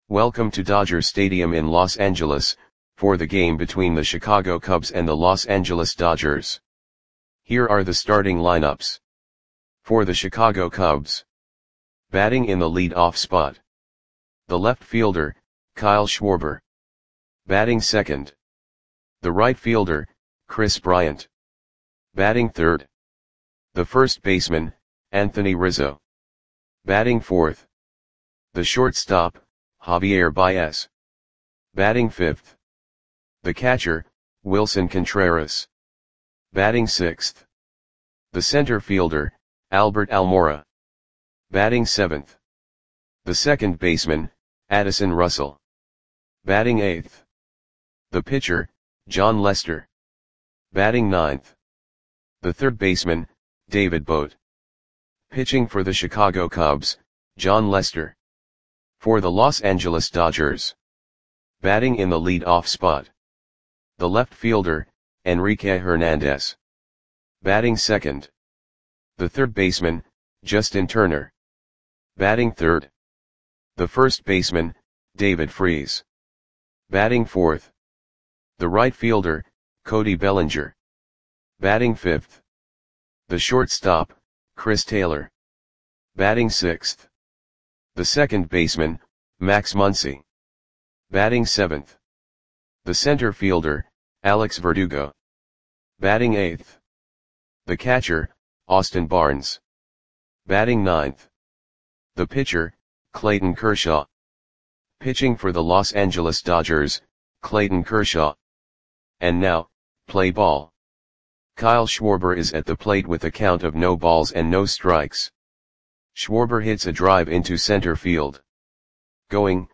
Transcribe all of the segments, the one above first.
Welcome to Dodger Stadium in Los Angeles, for the game between the Chicago Cubs and the Los Angeles Dodgers. Here are the starting lineups. For the Chicago Cubs. Batting in the lead-off spot. The left fielder, Kyle Schwarber. Batting second. The right fielder, Kris Bryant. Batting third. The first baseman, Anthony Rizzo. Batting fourth. The shortstop, Javier Baez. Batting fifth. The catcher, Willson Contreras. Batting sixth. The center fielder, Albert Almora. Batting seventh. The second baseman, Addison Russell. Batting eighth. The pitcher, Jon Lester. Batting ninth. The third baseman, David Bote. Pitching for the Chicago Cubs, Jon Lester. For the Los Angeles Dodgers. Batting in the lead-off spot. The left fielder, Enrique Hernandez. Batting second. The third baseman, Justin Turner. Batting third. The first baseman, David Freese. Batting fourth. The right fielder, Cody Bellinger. Batting fifth. The shortstop, Chris Taylor. Batting sixth. The second baseman, Max Muncy. Batting seventh. The center fielder, Alex Verdugo. Batting eighth. The catcher, Austin Barnes. Batting ninth. The pitcher, Clayton Kershaw. Pitching for the Los Angeles Dodgers, Clayton Kershaw. And now, play ball. Kyle Schwarber is at the plate with a count of no balls and no strikes. Schwarber hits a drive into center field. Going,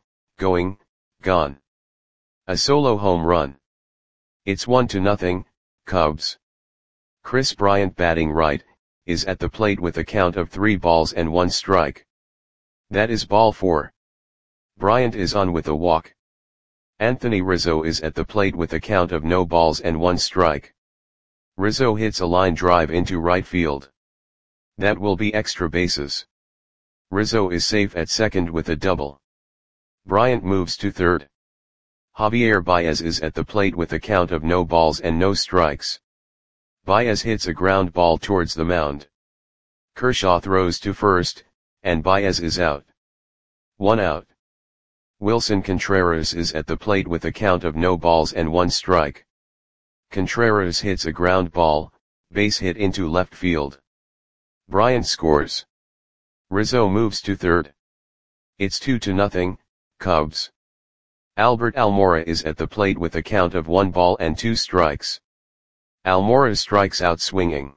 gone. A solo home run. It's 1-0, Cubs. Kris Bryant, batting right, is at the plate with a count of 3 balls and 1 strike. That is ball 4. Bryant is on with a walk. Anthony Rizzo is at the plate with a count of no balls and 1 strike. Rizzo hits a line drive into right field. That will be extra bases. Rizzo is safe at second with a double. Bryant moves to third. Javier Baez is at the plate with a count of no balls and no strikes. Baez hits a ground ball towards the mound. Kershaw throws to first, and Baez is out. 1 out. Willson Contreras is at the plate with a count of no balls and 1 strike. Contreras hits a ground ball, base hit into left field. Bryant scores. Rizzo moves to third. It's 2-0, Cubs. Albert Almora is at the plate with a count of 1 ball and 2 strikes. Almora strikes out swinging.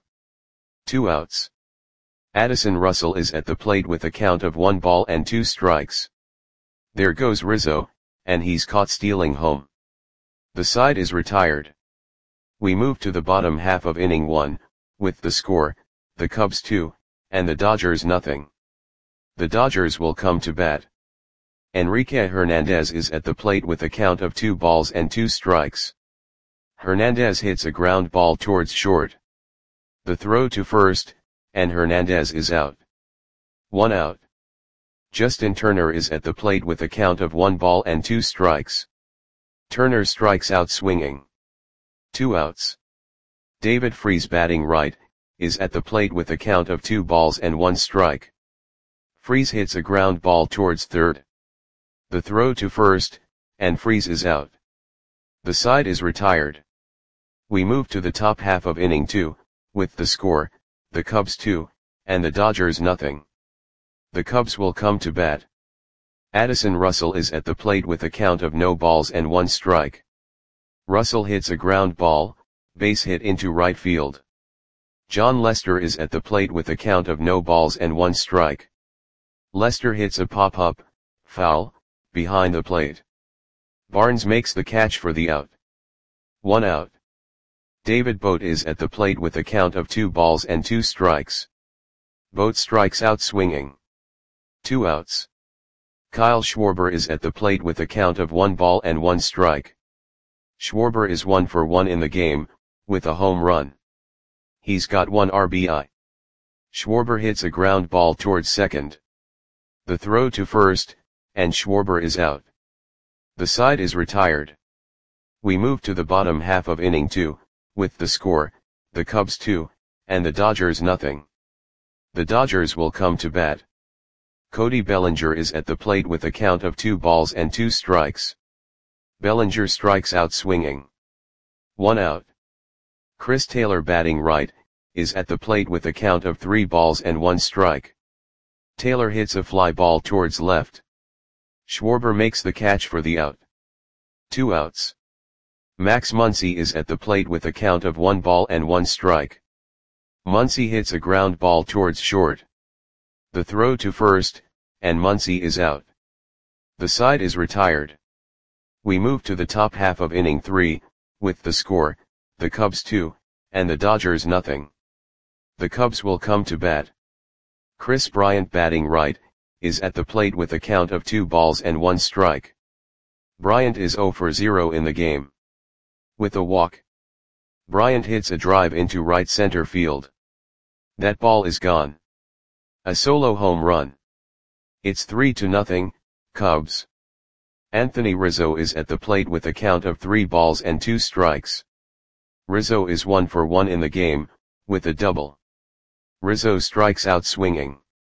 2 outs. Addison Russell is at the plate with a count of 1 ball and 2 strikes. There goes Rizzo, and he's caught stealing home. The side is retired. We move to the bottom half of inning 1, with the score, the Cubs 2, and the Dodgers 0. The Dodgers will come to bat. Enrique Hernandez is at the plate with a count of 2 balls and 2 strikes. Hernandez hits a ground ball towards short. The throw to first, and Hernandez is out. 1 out. Justin Turner is at the plate with a count of 1 ball and 2 strikes. Turner strikes out swinging. 2 outs. David Freese, batting right, is at the plate with a count of 2 balls and 1 strike. Freese hits a ground ball towards third. The throw to first, and Freese is out. The side is retired. We move to the top half of inning 2, with the score, the Cubs 2, and the Dodgers 0. The Cubs will come to bat. Addison Russell is at the plate with a count of no balls and 1 strike. Russell hits a ground ball, base hit into right field. Jon Lester is at the plate with a count of no balls and 1 strike. Lester hits a pop-up, foul, behind the plate. Barnes makes the catch for the out. 1 out. David Bote is at the plate with a count of 2 balls and 2 strikes. Bote strikes out swinging. 2 outs. Kyle Schwarber is at the plate with a count of 1 ball and 1 strike. Schwarber is 1 for 1 in the game, with a home run. He's got 1 RBI. Schwarber hits a ground ball towards second. The throw to first, and Schwarber is out. The side is retired. We move to the bottom half of inning 2, with the score, the Cubs 2, and the Dodgers nothing. The Dodgers will come to bat. Cody Bellinger is at the plate with a count of 2 balls and 2 strikes. Bellinger strikes out swinging. 1 out. Chris Taylor batting right, is at the plate with a count of 3 balls and 1 strike. Taylor hits a fly ball towards left. Schwarber makes the catch for the out. 2 outs. Max Muncy is at the plate with a count of 1 ball and 1 strike. Muncy hits a ground ball towards short. The throw to first, and Muncy is out. The side is retired. We move to the top half of inning 3, with the score, the Cubs 2, and the Dodgers nothing. The Cubs will come to bat. Chris Bryant batting right, is at the plate with a count of 2 balls and 1 strike. Bryant is 0 for 0 in the game. With a walk, Bryant hits a drive into right center field. That ball is gone. A solo home run. It's 3-0, Cubs. Anthony Rizzo is at the plate with a count of 3 balls and 2 strikes. Rizzo is 1 for 1 in the game, with a double. Rizzo strikes out swinging.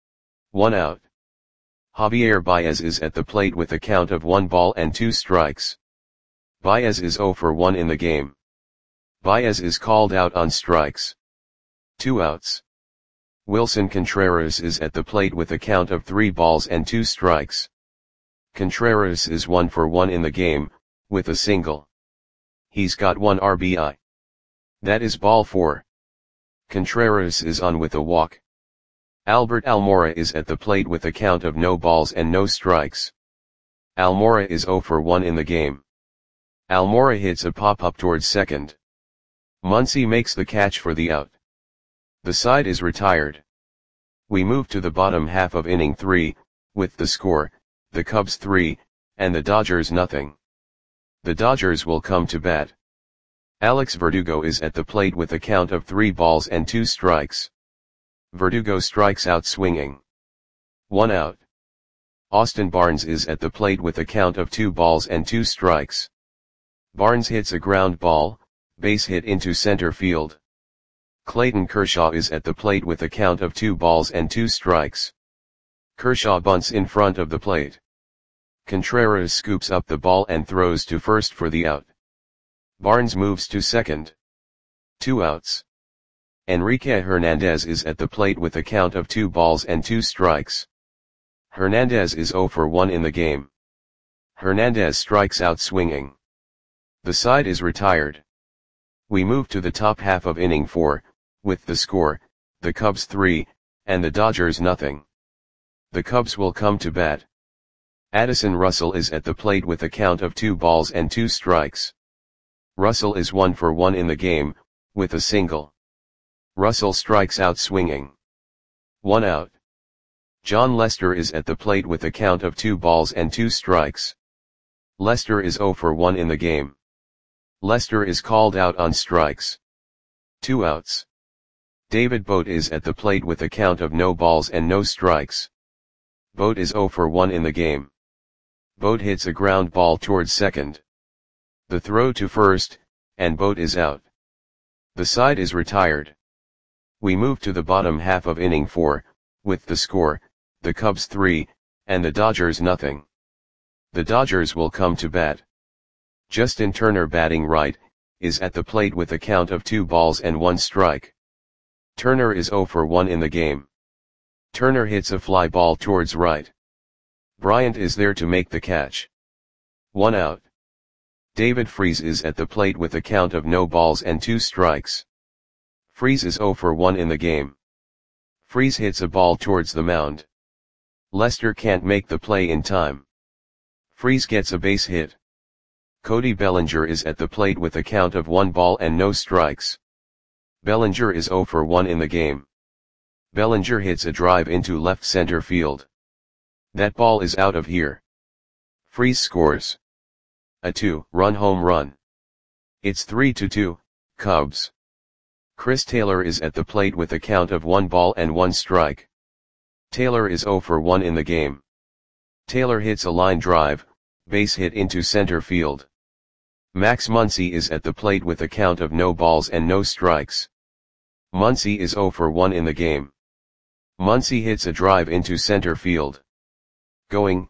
1 out. Javier Baez is at the plate with a count of 1 ball and 2 strikes. Baez is 0 for 1 in the game. Baez is called out on strikes. 2 outs. Wilson Contreras is at the plate with a count of 3 balls and 2 strikes. Contreras is 1 for 1 in the game, with a single. He's got 1 RBI. That is ball 4. Contreras is on with a walk. Albert Almora is at the plate with a count of no balls and no strikes. Almora is 0 for 1 in the game. Almora hits a pop-up towards second. Muncy makes the catch for the out. The side is retired. We move to the bottom half of inning 3, with the score, the Cubs 3, and the Dodgers nothing. The Dodgers will come to bat. Alex Verdugo is at the plate with a count of 3 balls and 2 strikes. Verdugo strikes out swinging. 1 out. Austin Barnes is at the plate with a count of 2 balls and 2 strikes. Barnes hits a ground ball, base hit into center field. Clayton Kershaw is at the plate with a count of 2 balls and 2 strikes. Kershaw bunts in front of the plate. Contreras scoops up the ball and throws to first for the out. Barnes moves to second. 2 outs. Enrique Hernandez is at the plate with a count of 2 balls and 2 strikes. Hernandez is 0 for 1 in the game. Hernandez strikes out swinging. The side is retired. We move to the top half of inning 4, with the score, the Cubs 3, and the Dodgers nothing. The Cubs will come to bat. Addison Russell is at the plate with a count of 2 balls and 2 strikes. Russell is 1 for 1 in the game, with a single. Russell strikes out swinging. 1 out. John Lester is at the plate with a count of 2 balls and 2 strikes. Lester is 0 for 1 in the game. Lester is called out on strikes. 2 outs. David Bote is at the plate with a count of no balls and no strikes. Bote is 0 for 1 in the game. Bote hits a ground ball towards second. The throw to first, and Bote is out. The side is retired. We move to the bottom half of inning 4, with the score, the Cubs 3, and the Dodgers nothing. The Dodgers will come to bat. Justin Turner batting right, is at the plate with a count of 2 balls and 1 strike. Turner is 0 for 1 in the game. Turner hits a fly ball towards right. Bryant is there to make the catch. 1 out. David Freese is at the plate with a count of no balls and 2 strikes. Freese is 0 for 1 in the game. Freese hits a ball towards the mound. Lester can't make the play in time. Freese gets a base hit. Cody Bellinger is at the plate with a count of 1 ball and no strikes. Bellinger is 0 for 1 in the game. Bellinger hits a drive into left center field. That ball is out of here. Freese scores a 2-run home run. It's 3-2, Cubs. Chris Taylor is at the plate with a count of 1 ball and 1 strike. Taylor is 0 for 1 in the game. Taylor hits a line drive, base hit into center field. Max Muncy is at the plate with a count of no balls and no strikes. Muncy is 0 for 1 in the game. Muncy hits a drive into center field. Going,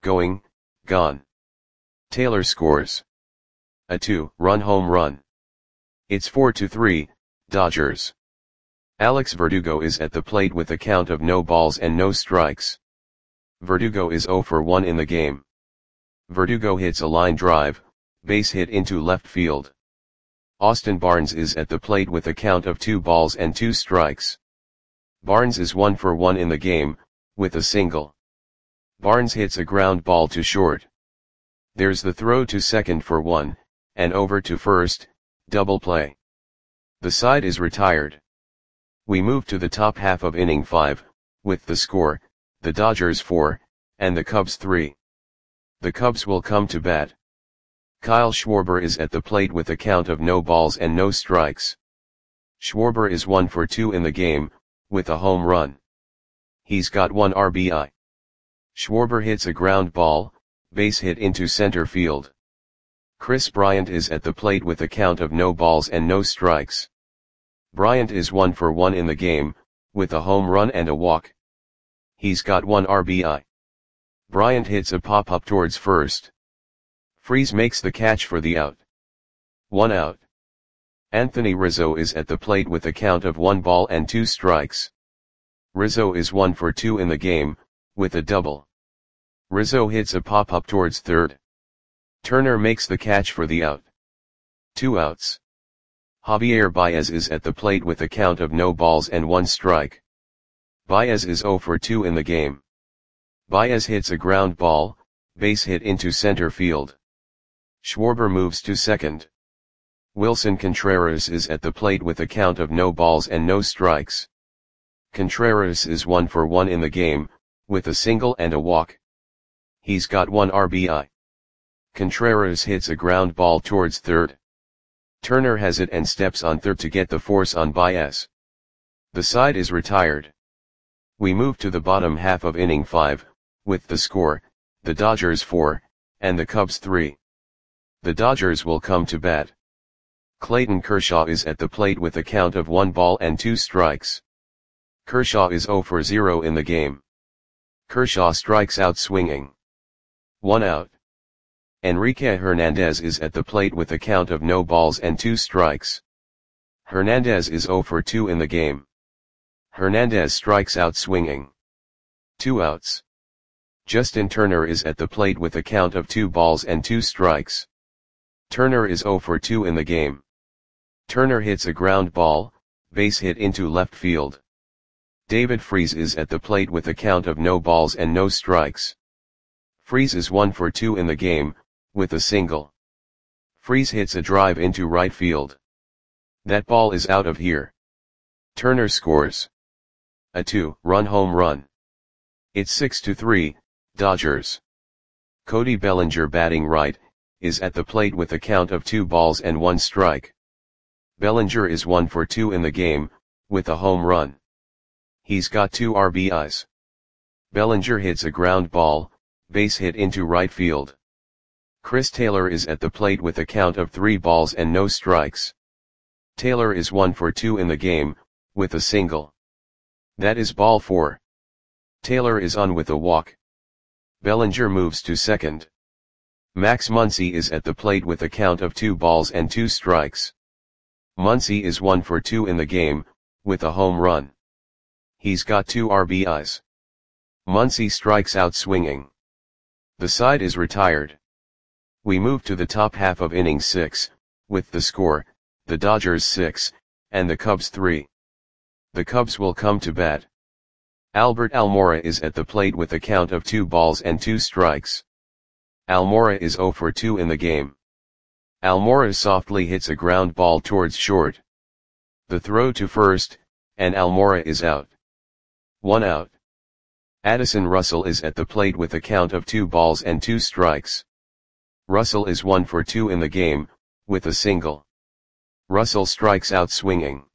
gone. Taylor scores a 2-run home run. It's 4-3, Dodgers. Alex Verdugo is at the plate with a count of no balls and no strikes. Verdugo is 0 for 1 in the game. Verdugo hits a line drive, base hit into left field. Austin Barnes is at the plate with a count of 2 balls and 2 strikes. Barnes is 1 for 1 in the game, with a single. Barnes hits a ground ball to short. There's the throw to second for 1, and over to first, double play. The side is retired. We move to the top half of inning 5, with the score, the Dodgers 4, and the Cubs 3. The Cubs will come to bat. Kyle Schwarber is at the plate with a count of no balls and no strikes. Schwarber is 1 for 2 in the game, with a home run. He's got 1 RBI. Schwarber hits a ground ball, base hit into center field. Chris Bryant is at the plate with a count of no balls and no strikes. Bryant is 1 for 1 in the game, with a home run and a walk. He's got 1 RBI. Bryant hits a pop-up towards first. Freese makes the catch for the out. 1 out. Anthony Rizzo is at the plate with a count of 1 ball and 2 strikes. Rizzo is 1 for 2 in the game, with a double. Rizzo hits a pop-up towards third. Turner makes the catch for the out. 2 outs. Javier Baez is at the plate with a count of no balls and 1 strike. Baez is 0 for 2 in the game. Baez hits a ground ball, base hit into center field. Schwarber moves to second. Wilson Contreras is at the plate with a count of no balls and no strikes. Contreras is 1 for 1 in the game, with a single and a walk. He's got 1 RBI. Contreras hits a ground ball towards third. Turner has it and steps on third to get the force on Baez. The side is retired. We move to the bottom half of inning 5, with the score, the Dodgers 4, and the Cubs 3. The Dodgers will come to bat. Clayton Kershaw is at the plate with a count of 1 ball and 2 strikes. Kershaw is 0 for 0 in the game. Kershaw strikes out swinging. 1 out. Enrique Hernandez is at the plate with a count of no balls and 2 strikes. Hernandez is 0 for 2 in the game. Hernandez strikes out swinging. 2 outs. Justin Turner is at the plate with a count of 2 balls and 2 strikes. Turner is 0 for 2 in the game. Turner hits a ground ball, base hit into left field. David Freese is at the plate with a count of no balls and no strikes. Freese is 1 for 2 in the game, with a single. Freese hits a drive into right field. That ball is out of here. Turner scores a 2-run home run. It's 6-3, Dodgers. Cody Bellinger, batting right, is at the plate with a count of 2 balls and 1 strike. Bellinger is 1 for 2 in the game, with a home run. He's got 2 RBIs. Bellinger hits a ground ball, base hit into right field. Chris Taylor is at the plate with a count of 3 balls and no strikes. Taylor is 1 for 2 in the game, with a single. That is ball 4. Taylor is on with a walk. Bellinger moves to second. Max Muncy is at the plate with a count of 2 balls and 2 strikes. Muncy is 1 for 2 in the game, with a home run. He's got 2 RBIs. Muncy strikes out swinging. The side is retired. We move to the top half of inning 6, with the score, the Dodgers 6, and the Cubs 3. The Cubs will come to bat. Albert Almora is at the plate with a count of 2 balls and 2 strikes. Almora is 0 for 2 in the game. Almora softly hits a ground ball towards short. The throw to first, and Almora is out. 1 out. Addison Russell is at the plate with a count of 2 balls and 2 strikes. Russell is 1 for 2 in the game, with a single. Russell strikes out swinging.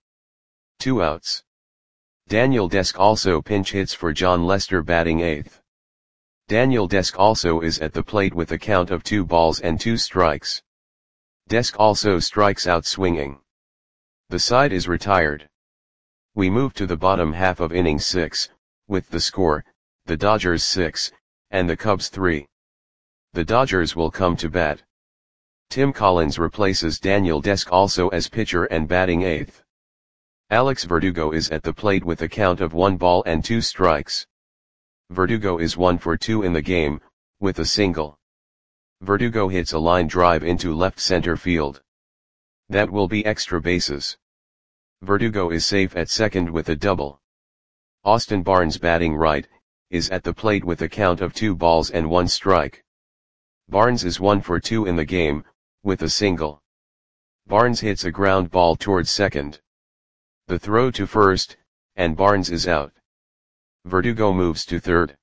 2 outs. Daniel Desk also pinch hits for John Lester, batting 8th. Daniel Desk also is at the plate with a count of 2 balls and 2 strikes. Desk also strikes out swinging. The side is retired. We move to the bottom half of inning 6, with the score, the Dodgers 6, and the Cubs 3. The Dodgers will come to bat. Tim Collins replaces Daniel Desk also as pitcher and batting 8th. Alex Verdugo is at the plate with a count of 1 ball and 2 strikes. Verdugo is 1 for 2 in the game, with a single. Verdugo hits a line drive into left center field. That will be extra bases. Verdugo is safe at second with a double. Austin Barnes, batting right, is at the plate with a count of 2 balls and 1 strike. Barnes is 1 for 2 in the game, with a single. Barnes hits a ground ball towards second. The throw to first, and Barnes is out. Verdugo moves to third.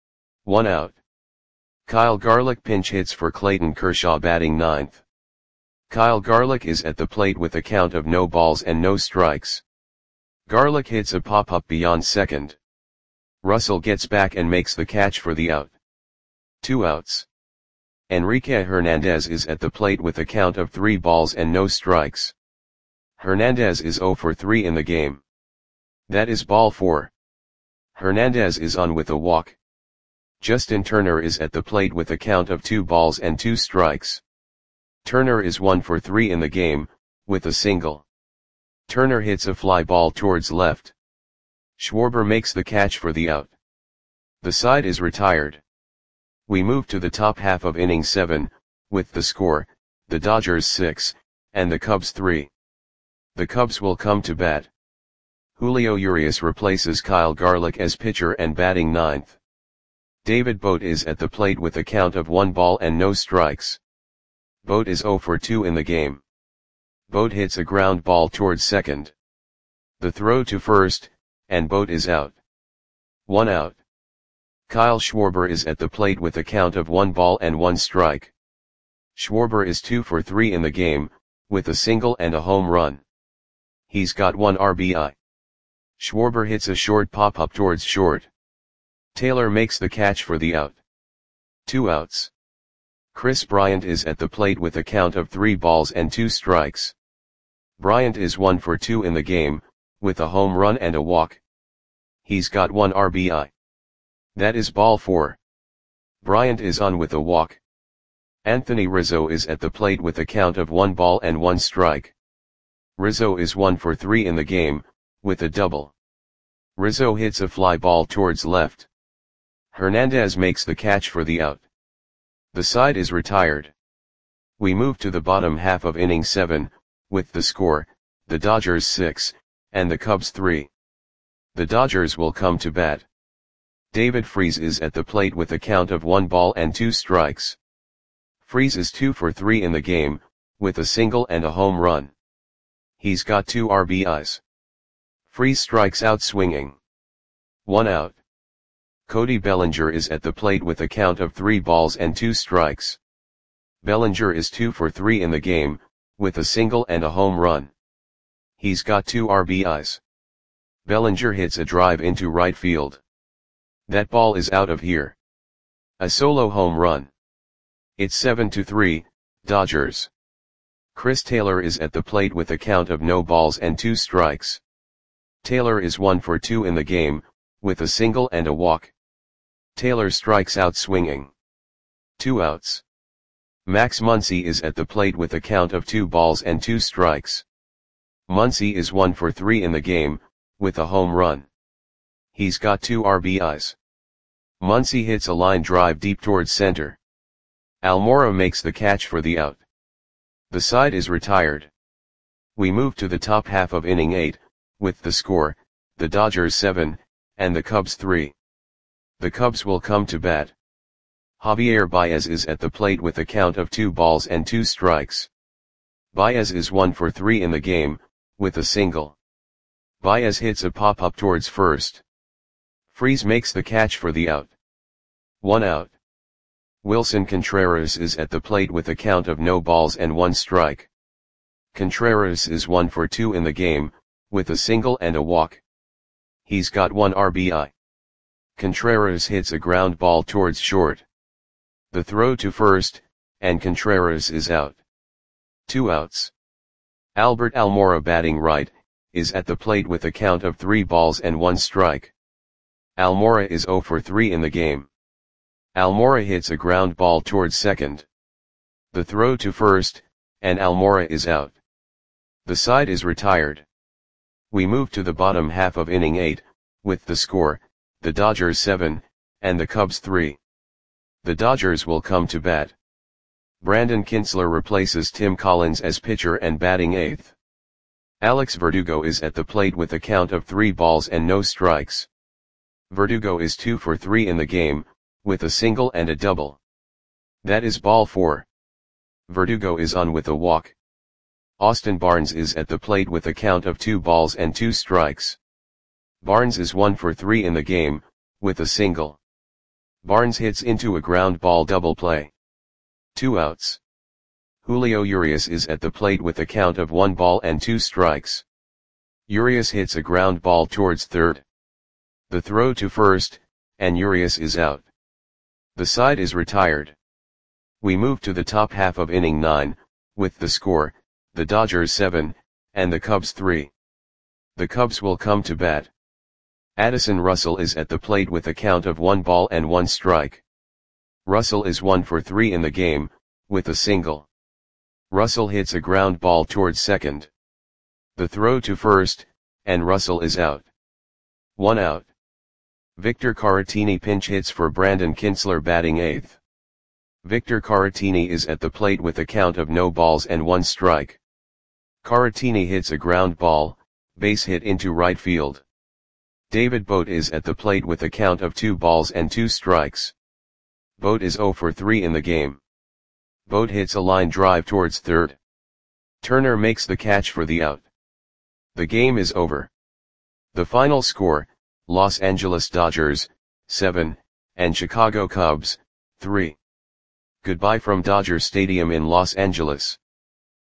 1 out. Kyle Garlick pinch hits for Clayton Kershaw, batting 9th. Kyle Garlick is at the plate with a count of no balls and no strikes. Garlick hits a pop-up beyond second. Russell gets back and makes the catch for the out. 2 outs. Enrique Hernandez is at the plate with a count of 3 balls and no strikes. Hernandez is 0 for 3 in the game. That is ball 4. Hernandez is on with a walk. Justin Turner is at the plate with a count of 2 balls and 2 strikes. Turner is 1 for 3 in the game, with a single. Turner hits a fly ball towards left. Schwarber makes the catch for the out. The side is retired. We move to the top half of inning 7, with the score, the Dodgers 6, and the Cubs 3. The Cubs will come to bat. Julio Urias replaces Kyle Garlick as pitcher and batting 9th. David Bote is at the plate with a count of 1 ball and no strikes. Bote is 0 for 2 in the game. Bote hits a ground ball towards second. The throw to first, and Bote is out. 1 out. Kyle Schwarber is at the plate with a count of 1 ball and 1 strike. Schwarber is 2 for 3 in the game, with a single and a home run. He's got 1 RBI. Schwarber hits a short pop-up towards short. Taylor makes the catch for the out. 2 outs. Chris Bryant is at the plate with a count of 3 balls and 2 strikes. Bryant is 1 for 2 in the game, with a home run and a walk. He's got 1 RBI. That is ball 4. Bryant is on with a walk. Anthony Rizzo is at the plate with a count of 1 ball and 1 strike. Rizzo is 1 for 3 in the game, with a double. Rizzo hits a fly ball towards left. Hernandez makes the catch for the out. The side is retired. We move to the bottom half of inning 7, with the score, the Dodgers 6, and the Cubs 3. The Dodgers will come to bat. David Freese is at the plate with a count of 1 ball and 2 strikes. Freese is 2 for 3 in the game, with a single and a home run. He's got 2 RBIs. Freese strikes out swinging. 1 out. Cody Bellinger is at the plate with a count of 3 balls and 2 strikes. Bellinger is 2 for 3 in the game, with a single and a home run. He's got 2 RBIs. Bellinger hits a drive into right field. That ball is out of here. A solo home run. It's 7-3, Dodgers. Chris Taylor is at the plate with a count of no balls and 2 strikes. Taylor is 1 for 2 in the game, with a single and a walk. Taylor strikes out swinging. 2 outs. Max Muncy is at the plate with a count of 2 balls and 2 strikes. Muncy is 1 for 3 in the game, with a home run. He's got 2 RBIs. Muncy hits a line drive deep towards center. Almora makes the catch for the out. The side is retired. We move to the top half of inning 8, with the score, the Dodgers 7, and the Cubs 3. The Cubs will come to bat. Javier Baez is at the plate with a count of 2 balls and 2 strikes. Baez is 1 for 3 in the game, with a single. Baez hits a pop-up towards first. Freese makes the catch for the out. 1 out. Wilson Contreras is at the plate with a count of no balls and 1 strike. Contreras is 1 for 2 in the game, with a single and a walk. He's got 1 RBI. Contreras hits a ground ball towards short. The throw to first, and Contreras is out. 2 outs. Albert Almora batting right, is at the plate with a count of 3 balls and 1 strike. Almora is 0 for 3 in the game. Almora hits a ground ball towards second. The throw to first, and Almora is out. The side is retired. We move to the bottom half of inning 8, with the score, the Dodgers 7, and the Cubs 3. The Dodgers will come to bat. Brandon Kintzler replaces Tim Collins as pitcher and batting 8th. Alex Verdugo is at the plate with a count of 3 balls and no strikes. Verdugo is 2 for 3 in the game, with a single and a double. That is ball 4. Verdugo is on with a walk. Austin Barnes is at the plate with a count of 2 balls and 2 strikes. Barnes is 1 for 3 in the game, with a single. Barnes hits into a ground ball double play. 2 outs. Julio Urias is at the plate with a count of 1 ball and 2 strikes. Urias hits a ground ball towards third. The throw to first, and Urias is out. The side is retired. We move to the top half of inning 9, with the score, the Dodgers 7, and the Cubs 3. The Cubs will come to bat. Addison Russell is at the plate with a count of 1 ball and 1 strike. Russell is 1 for 3 in the game, with a single. Russell hits a ground ball towards second. The throw to first, and Russell is out. 1 out. Victor Caratini pinch hits for Brandon Kintzler batting 8th. Victor Caratini is at the plate with a count of no balls and 1 strike. Caratini hits a ground ball, base hit into right field. David Bote is at the plate with a count of 2 balls and 2 strikes. Bote is 0 for 3 in the game. Bote hits a line drive towards third. Turner makes the catch for the out. The game is over. The final score, Los Angeles Dodgers, 7, and Chicago Cubs, 3. Goodbye from Dodger Stadium in Los Angeles.